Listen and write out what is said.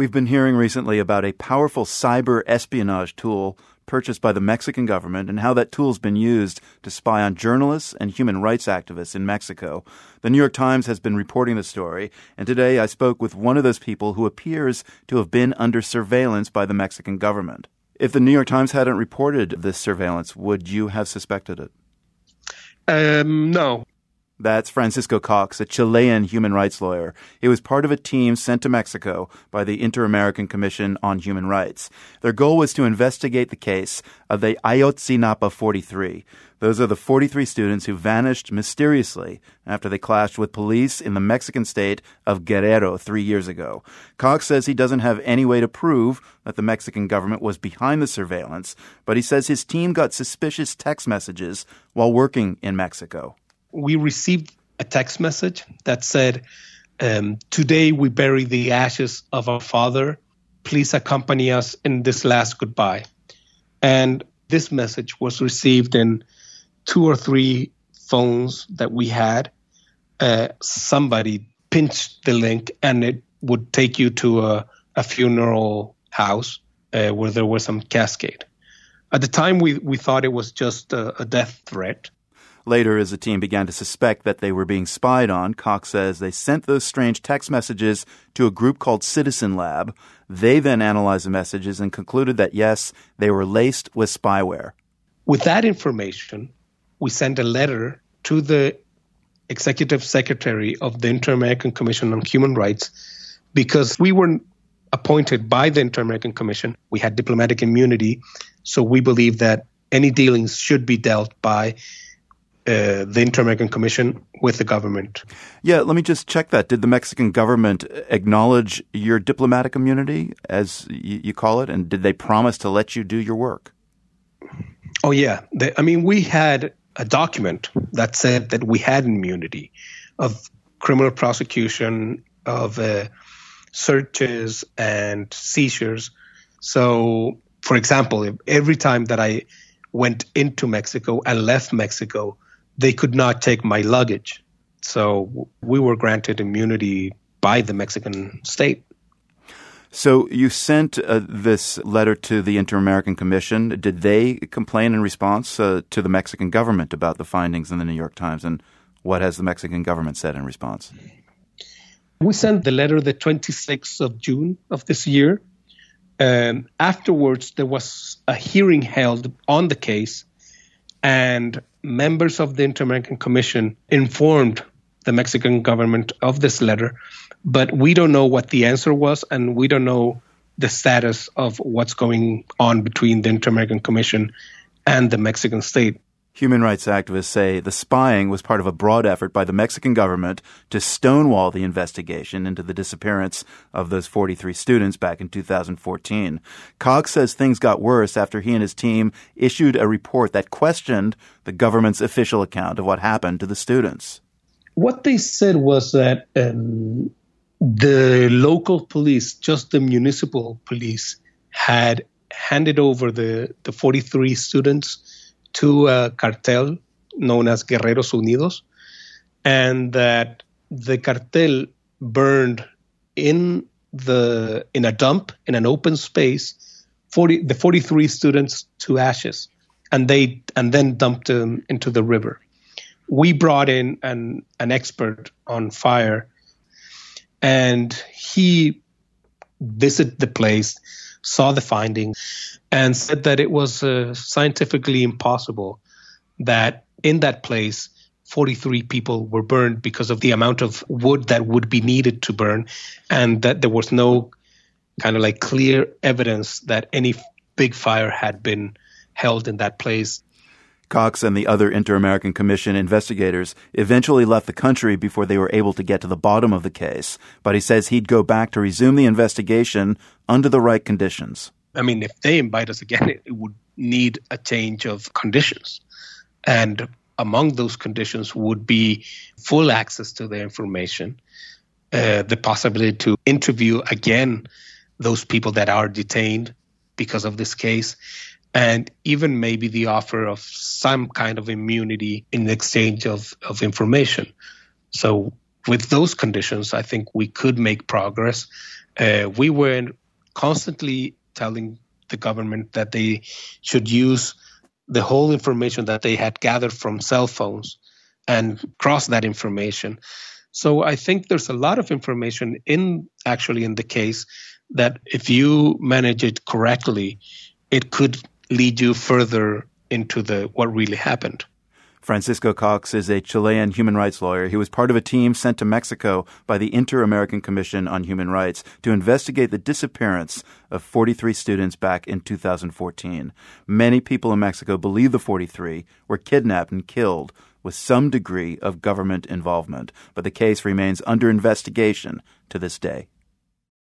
We've been hearing recently about a powerful cyber espionage tool purchased by the Mexican government and how that tool's been used to spy on journalists and human rights activists in Mexico. The New York Times has been reporting the story, and today I spoke with one of those people who appears to have been under surveillance by the Mexican government. If the New York Times hadn't reported this surveillance, would you have suspected it? No. That's Francisco Cox, a Chilean human rights lawyer. He was part of a team sent to Mexico by the Inter-American Commission on Human Rights. Their goal was to investigate the case of the Ayotzinapa 43. Those are the 43 students who vanished mysteriously after they clashed with police in the Mexican state of Guerrero 3 years ago. Cox says he doesn't have any way to prove that the Mexican government was behind the surveillance, but he says his team got suspicious text messages while working in Mexico. We received a text message that said, today we bury the ashes of our father. Please accompany us in this last goodbye. And this message was received in 2 or 3 phones that we had. Somebody pinched the link and it would take you to a funeral house where there was some cascade. At the time, we thought it was just a death threat. Later, as the team began to suspect that they were being spied on, Cox says they sent those strange text messages to a group called Citizen Lab. They then analyzed the messages and concluded that, yes, they were laced with spyware. With that information, we sent a letter to the executive secretary of the Inter-American Commission on Human Rights because we were appointed by the Inter-American Commission. We had diplomatic immunity, so we believe that any dealings should be dealt by the Inter-American Commission with the government. Yeah, let me just check that. Did the Mexican government acknowledge your diplomatic immunity, as you call it, and did they promise to let you do your work? Oh, yeah. We had a document that said that we had immunity of criminal prosecution, of searches and seizures. So, for example, every time that I went into Mexico and left Mexico, they could not take my luggage. So we were granted immunity by the Mexican state. So you sent this letter to the Inter-American Commission. Did they complain in response to the Mexican government about the findings in the New York Times? And what has the Mexican government said in response? We sent the letter the 26th of June of this year. Afterwards, there was a hearing held on the case, and members of the Inter-American Commission informed the Mexican government of this letter, but we don't know what the answer was, and we don't know the status of what's going on between the Inter-American Commission and the Mexican state. Human rights activists say the spying was part of a broad effort by the Mexican government to stonewall the investigation into the disappearance of those 43 students back in 2014. Cox says things got worse after he and his team issued a report that questioned the government's official account of what happened to the students. What they said was that the local police, just the municipal police, had handed over the 43 students to a cartel known as Guerreros Unidos, and that the cartel burned in a dump in an open space the 43 students to ashes, and then dumped them into the river. We brought in an expert on fire, and he visited the place, saw the findings, and said that it was scientifically impossible that in that place 43 people were burned because of the amount of wood that would be needed to burn, and that there was no kind of like clear evidence that any big fire had been held in that place. Cox and the other Inter-American Commission investigators eventually left the country before they were able to get to the bottom of the case, but he says he'd go back to resume the investigation under the right conditions. If they invite us again, it would need a change of conditions. And among those conditions would be full access to the information, the possibility to interview again those people that are detained because of this case, and even maybe the offer of some kind of immunity in exchange of information. So with those conditions, I think we could make progress. We were constantly telling the government that they should use the whole information that they had gathered from cell phones and cross that information. So I think there's a lot of information in the case that if you manage it correctly, it could lead you further into what really happened. Francisco Cox is a Chilean human rights lawyer. He was part of a team sent to Mexico by the Inter-American Commission on Human Rights to investigate the disappearance of 43 students back in 2014. Many people in Mexico believe the 43 were kidnapped and killed with some degree of government involvement, but the case remains under investigation to this day.